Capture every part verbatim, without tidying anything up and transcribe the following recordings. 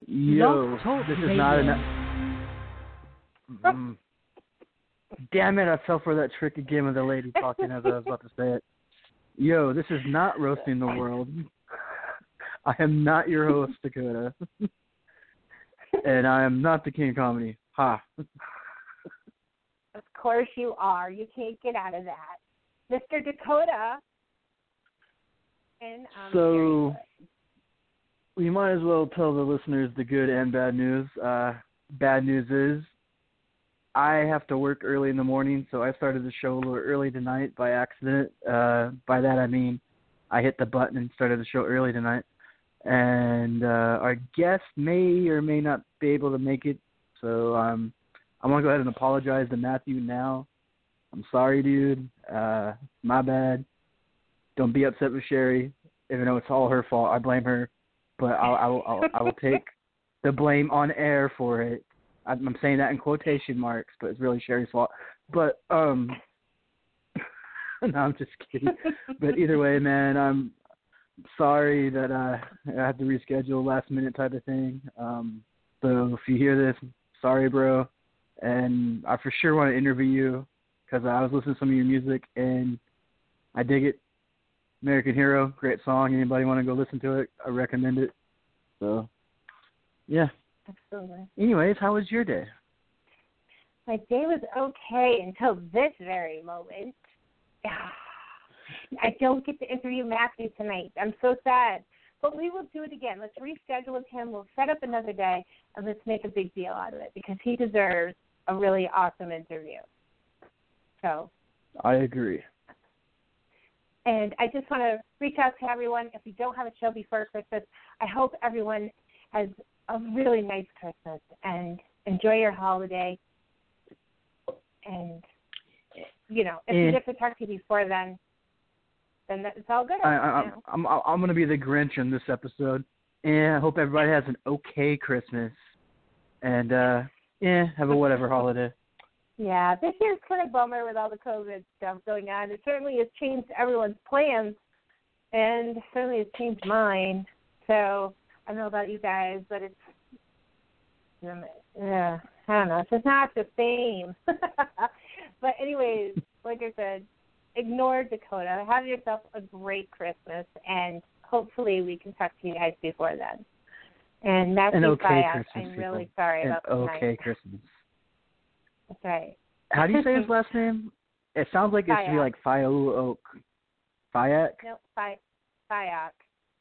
Yo, this is not an... Mm. Damn it, I fell for that trick again with the lady talking as I was about to say it. Yo, this is not Roasting the World. I am not your host, Dakota. And I am not the King of Comedy. Ha. Of course you are. You can't get out of that. Mister Dakota. And um, So, we might as well tell the listeners the good and bad news. Uh, bad news is, I have to work early in the morning, so I started the show a little early tonight by accident. Uh, by that I mean I hit the button and started the show early tonight. And uh, our guest may or may not be able to make it, so um, I want to go ahead and apologize to Matthew now. I'm sorry, dude. Uh, my bad. Don't be upset with Sherry, even though it's all her fault. I blame her, but I'll, I'll, I'll, I will take the blame on air for it. I'm saying that in quotation marks, but it's really Sherry's fault. But, um, no, I'm just kidding. But either way, man, I'm sorry that uh, I had to reschedule last minute type of thing. Um, so if you hear this, sorry, bro. And I for sure want to interview you because I was listening to some of your music and I dig it. American Hero, great song. Anybody want to go listen to it? I recommend it. So, yeah. Absolutely. Anyways, how was your day? My day was okay until this very moment. I don't get to interview Matthew tonight. I'm so sad. But we will do it again. Let's reschedule with him. We'll set up another day, and let's make a big deal out of it because he deserves a really awesome interview. So. I agree. And I just want to reach out to everyone. If we don't have a show before Christmas, I hope everyone has a really nice Christmas and enjoy your holiday. And, you know, if we get to talk to you before then, then it's all good. I, I, I'm, I'm, I'm going to be the Grinch in this episode. And I hope everybody has an okay Christmas. And, uh, yeah, have a whatever holiday. Yeah, this year's kind of bummer with all the COVID stuff going on. It certainly has changed everyone's plans, and it certainly has changed mine. So I don't know about you guys, but it's, yeah, I don't know. It's just not the same. But anyways, like I said, ignore Dakota. Have yourself a great Christmas, and hopefully we can talk to you guys before then. And Matthew, okay Fiat, I'm people. really sorry An about tonight. okay Christmas. That's right. How do you say his last name? It sounds like it should be like Fiao Oak. Fiac? No, Fi Fiac.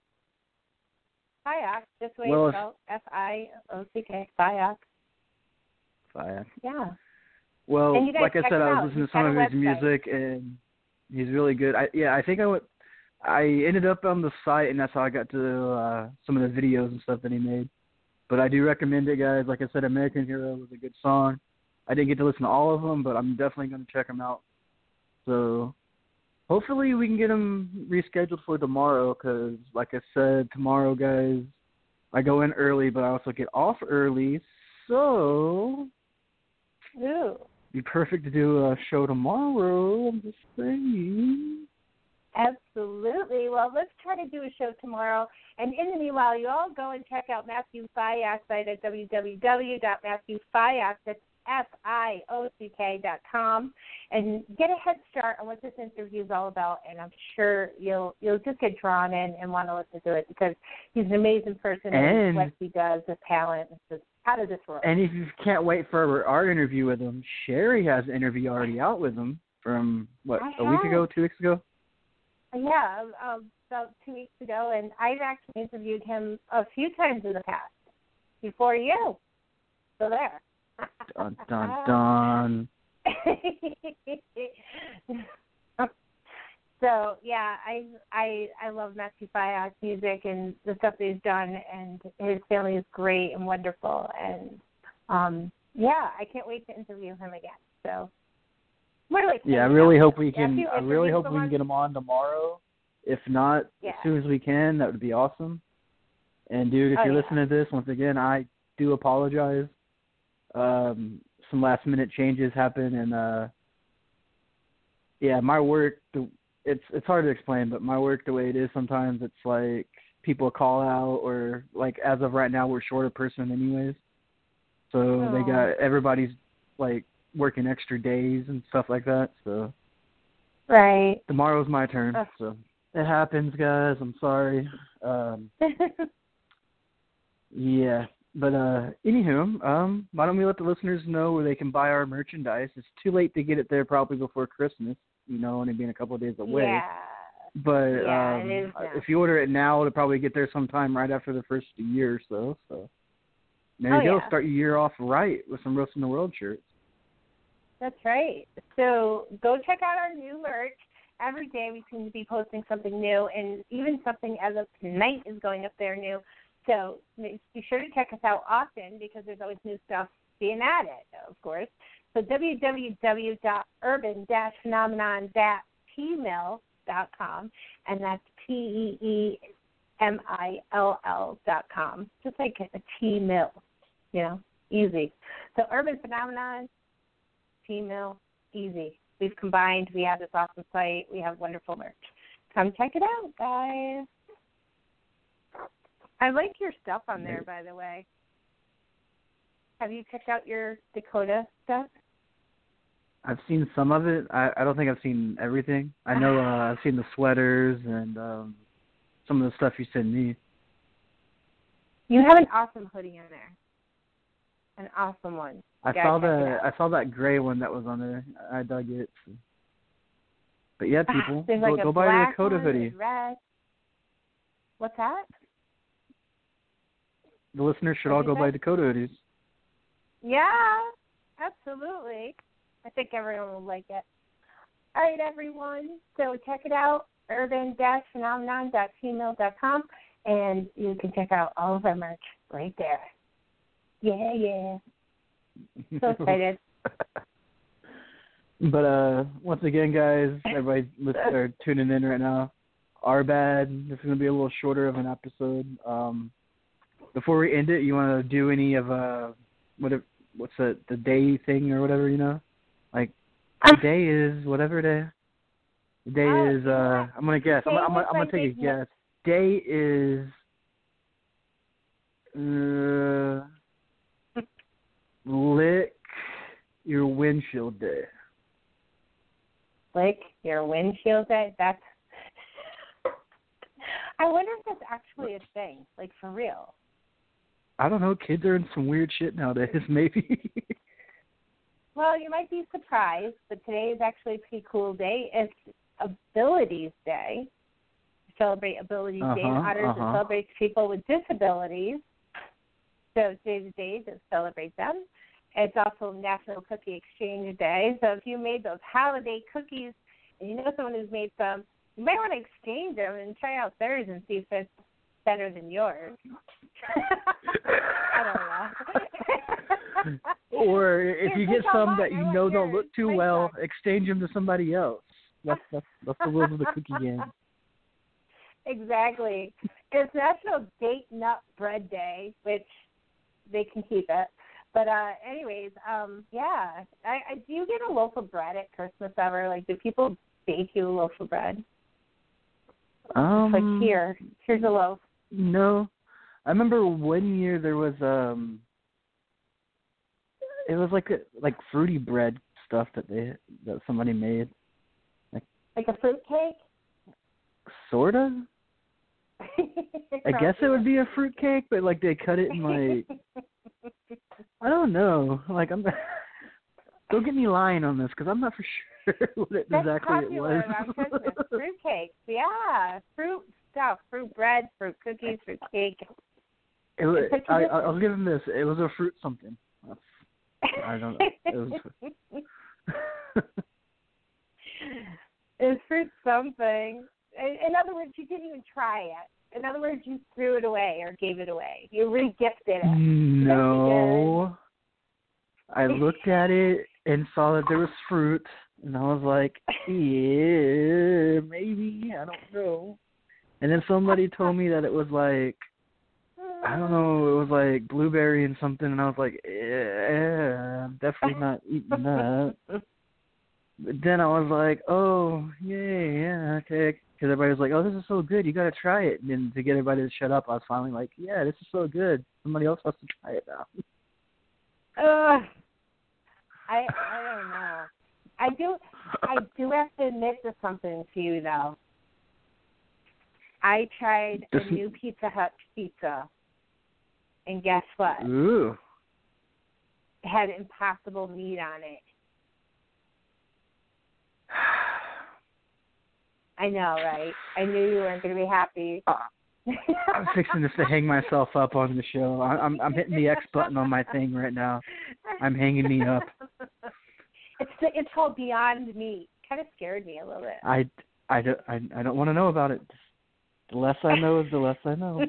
Fiac, just the way well, it's spelled. F I O C K. Fiac. Fiac. Yeah. Well, like I said, I was out. listening He's to some of his website. music, and he's really good. I, yeah, I think I went. I ended up on the site, and that's how I got to uh, some of the videos and stuff that he made. But I do recommend it, guys. Like I said, American Hero was a good song. I didn't get to listen to all of them, but I'm definitely going to check them out. So hopefully we can get them rescheduled for tomorrow because, like I said, tomorrow, guys, I go in early, but I also get off early. So Ooh. Be perfect to do a show tomorrow. I'm just saying. Absolutely. Well, let's try to do a show tomorrow. And in the meanwhile, you all go and check out Matthew Fiac site at w w w dot matthew fiac, that's F I O C K dot com, and get a head start on what this interview is all about. And I'm sure you'll you'll just get drawn in and want to listen to it because he's an amazing person and, and what he does, his talent, is just out of this world. And if you can't wait for our interview with him, Sherry has an interview already out with him from, what, I a week have. ago, two weeks ago? Yeah, um, about two weeks ago, and I've actually interviewed him a few times in the past before you. So there. Dun, dun, dun. So yeah, I I I love Matthew Fiac's music and the stuff that he's done, and his family is great and wonderful, and um, yeah, I can't wait to interview him again. So what do I yeah, I really hope we can. I really hope we can get him on tomorrow. If not, yeah. as soon as we can, that would be awesome. And dude, if oh, you're yeah. listening to this, once again, I do apologize. Um, some last minute changes happen, and uh, yeah, my work. It's it's hard to explain, but my work, the way it is, sometimes it's like people call out, or like as of right now, we're short a person anyways. So oh. they got everybody's like working extra days and stuff like that. So right. Tomorrow's my turn. Uh. So it happens, guys. I'm sorry. Um, yeah. But uh, anywho, um, why don't we let the listeners know where they can buy our merchandise? It's too late to get it there probably before Christmas, you know, only being a couple of days away. Yeah. But yeah, um, it is now. If you order it now, it'll probably get there sometime right after the first year or so. So there you oh, go. Yeah. Start your year off right with some Roasting the World shirts. That's right. So go check out our new merch. Every day we seem to be posting something new, and even something as of tonight is going up there new. So be sure to check us out often because there's always new stuff being added, of course. So w w w dot urban dash phenomenon dot p mill dot com, and that's P E E M I L L dot com, just like a T-mill, you know, easy. So Urban Phenomenon, T-mill, easy. We've combined. We have this awesome site. We have wonderful merch. Come check it out, guys. I like your stuff on there, by the way. Have you checked out your Dakota stuff? I've seen some of it. I, I don't think I've seen everything. I know uh, I've seen the sweaters and um, some of the stuff you sent me. You have an awesome hoodie in there. An awesome one. I saw the I saw that gray one that was on there. I dug it. So. But yeah, people, There's go, like go a buy your black Dakota one, hoodie. Red. What's that? The listeners should what all go say? buy Dakota hoodies. Yeah, absolutely. I think everyone will like it. All right, everyone. So check it out, urban dash phenomenon dot p mill dot com, and you can check out all of our merch right there. Yeah, yeah. So excited. But uh, once again, guys, everybody listening or tuning in right now, our bad. This is going to be a little shorter of an episode. Um, before we end it, you want to do any of uh, what it, what's the the day thing or whatever, you know? Like, the day is whatever day. The day oh, is, uh, I'm going to guess. I'm, I'm, I'm, I'm going to take a guess. Day is, uh, lick your windshield day. Lick your windshield day? That's, I wonder if that's actually a thing, like for real. I don't know. Kids are in some weird shit nowadays, maybe. Well, you might be surprised, but today is actually a pretty cool day. It's Abilities Day. We celebrate Abilities uh-huh, Day and honors uh-huh. and celebrates people with disabilities. So today's a day to celebrate them. It's also National Cookie Exchange Day. So if you made those holiday cookies and you know someone who's made some, you might want to exchange them and try out theirs and see if it's better than yours. I don't know. Or if Here, you get some mine. that you know don't look too Bring well, back. exchange them to somebody else. That's that's, that's the rules of the cookie game. Exactly. It's National Date Nut Bread Day, which they can keep it. But uh, anyways, um, yeah. I, I do you get a loaf of bread at Christmas ever? Like, do people bake you a loaf of bread? Um, it's like, here, here's a loaf. No. I remember one year there was, um, it was like a, like fruity bread stuff that they that somebody made. Like, like a fruit cake? Sort of. I guess it would be a fruit cake, but like they cut it in like, I don't know. Like I'm, don't get me lying on this because I'm not for sure what it That's exactly it was. around Christmas. Fruit cakes, yeah, fruit stuff, fruit bread, fruit cookies, fruit cake. It was, I, I'll give him this. It was a fruit something. I don't know. It was. It was fruit something. In other words, you didn't even try it. In other words, you threw it away or gave it away. You re-gifted it. No. I looked at it and saw that there was fruit, and I was like, yeah, maybe. I don't know. And then somebody told me that it was like, I don't know, it was like blueberry and something, and I was like, yeah, I'm definitely not eating that. But then I was like, oh, yeah, yeah, okay. because everybody was like, "Oh, this is so good, you got to try it." And then to get everybody to shut up, I was finally like, "Yeah, this is so good. Somebody else has to try it now." Uh, I I don't know. I do I do have to admit to something to you though. I tried This a new Pizza Hut pizza, and guess what? Ooh. It had Impossible meat on it. I know, right? I knew you weren't going to be happy. Uh, I'm fixing this to hang myself up on the show. I, I'm I'm hitting the X button on my thing right now. I'm hanging me up. It's it's called Beyond Meat. Kind of scared me a little bit. I, I, don't, I, I don't want to know about it. The less I know is the less I know.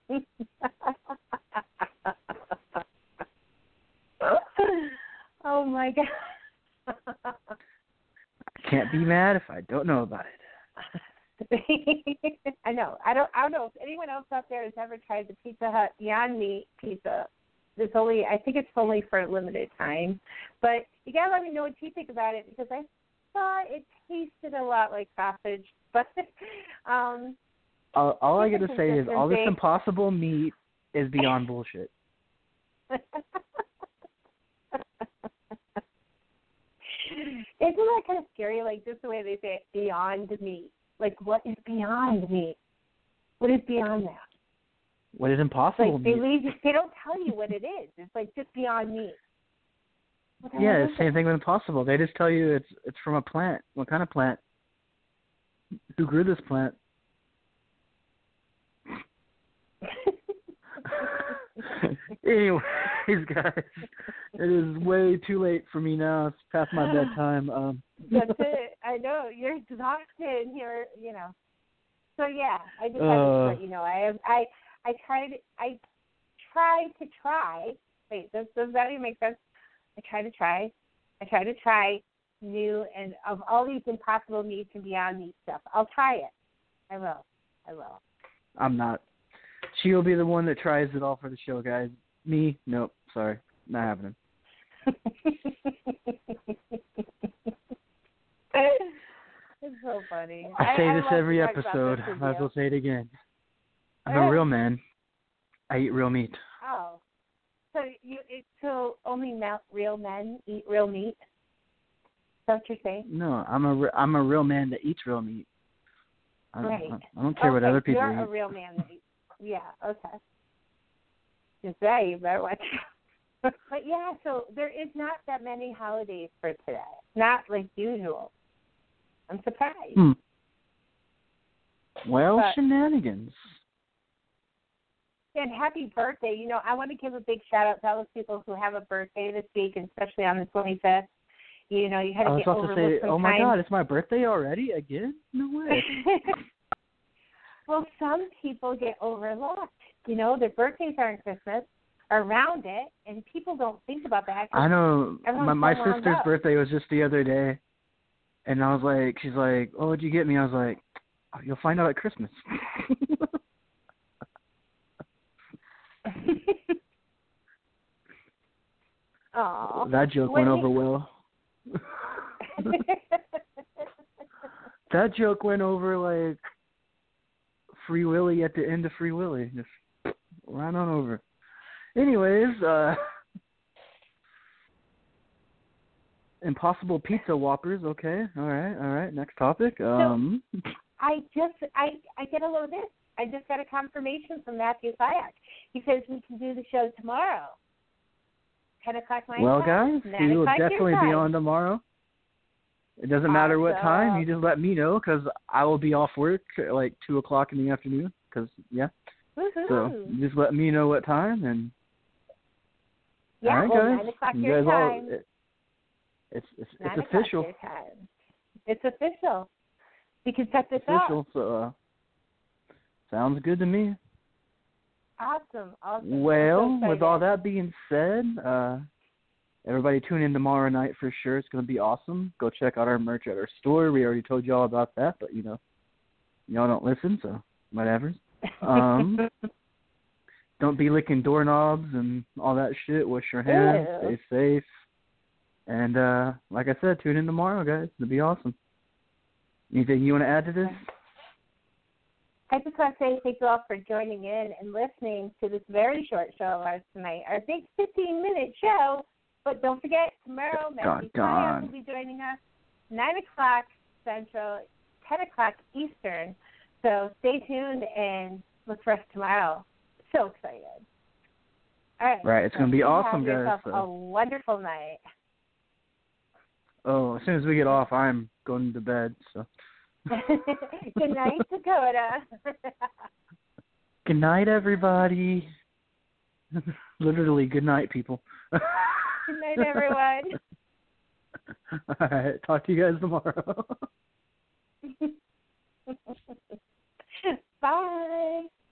Oh my God. I can't be mad if I don't know about it. I know. I don't. I don't know if anyone else out there has ever tried the Pizza Hut Beyond Meat pizza. It's only. I think it's only for a limited time, but you gotta let me know what you think about it because I thought it tasted a lot like sausage. But um, all, all I got to say is all this consistency. Impossible meat is beyond bullshit. Isn't that kind of scary? Like just the way they say it, beyond meat. Like what is beyond meat? What is beyond that? What is Impossible Like they meat? leave. They don't tell you what it is. It's like just beyond meat. What the Yeah, hell it's is the same it? thing with Impossible. They just tell you it's it's from a plant. What kind of plant? Who grew this plant? Anyways, guys, it is way too late for me now. It's past my bedtime. Um, That's it. I know you're exhausted. You're, you know. So yeah, I just had Uh. to let you know. I have, I, I tried. I tried to try. Wait, does does that even make sense? I tried to try. I tried to try new and of all these Impossible meats and Beyond Meat stuff. I'll try it. I will. I will. I'm not. She'll be the one that tries it all for the show, guys. Me, nope. Sorry, not happening. It's so funny. I say I, this I every love to talk about episode. this with Might as you. well say it again. I'm a real man. I eat real meat. Oh, so you it, so only ma- real men eat real meat? Is that what you're saying? No, I'm a re- I'm a real man that eats real meat. I don't, Right. I don't care okay, what other people you're eat. a real man that eats. Yeah. Okay. You say you better watch. But yeah, so there is not that many holidays for today. Not like usual. I'm surprised. Hmm. Well, But- shenanigans. And happy birthday. You know, I want to give a big shout out to all those people who have a birthday this week, and especially on the twenty-fifth. You know, you had I to was get about to overlooked say, oh sometimes. my God, it's my birthday already again? No way. Well, some people get overlooked. You know, their birthdays are on Christmas, around it, and people don't think about that. I know. Everyone's My, my so wound sister's up. birthday was just the other day, and I was like, she's like, oh, what'd you get me? I was like, oh, you'll find out at Christmas. Aw. That joke When went you- over well. That joke went over like Free Willy at the end of Free Willy. Just right on over. Anyways, uh, Impossible Pizza Whoppers. Okay, all right, all right. Next topic. Um, I just, I, I get a little bit. I just got a confirmation from Matthew Fayak. He says we can do the show tomorrow. ten o'clock my well, time. guys, nine he will o'clock your definitely be time. on tomorrow. It doesn't matter what time. Awesome. You just let me know because I will be off work at like two o'clock in the afternoon. Because yeah, Woo-hoo. so you just let me know what time and. Yeah, all right, well, guys. nine o'clock You your guys all. time. It, it's it's nine it's o'clock official. your time. It's official. We can set this Official. up. So uh, sounds good to me. Awesome. Awesome. Well, So with all excited. that being said, uh, everybody tune in tomorrow night for sure. It's going to be awesome. Go check out our merch at our store. We already told you all about that, but, you know, y'all don't listen, so whatever. Um, don't be licking doorknobs and all that shit. Wash your hands. Ew. Stay safe. And uh, like I said, tune in tomorrow, guys. It'll be awesome. Anything you want to add to this? I just want to say thank you all for joining in and listening to this very short show of ours tonight, our big fifteen-minute show. But don't forget, tomorrow, Matthew Fayaz will be joining us, nine o'clock Central, ten o'clock Eastern. So stay tuned and look for us tomorrow. So excited. All right. Right, it's so going to be awesome, have guys. So. A wonderful night. Oh, as soon as we get off, I'm going to bed. So. Good night, Dakota. Good night, everybody. Literally, good night, people. Good night, everyone. All right, talk to you guys tomorrow. Bye.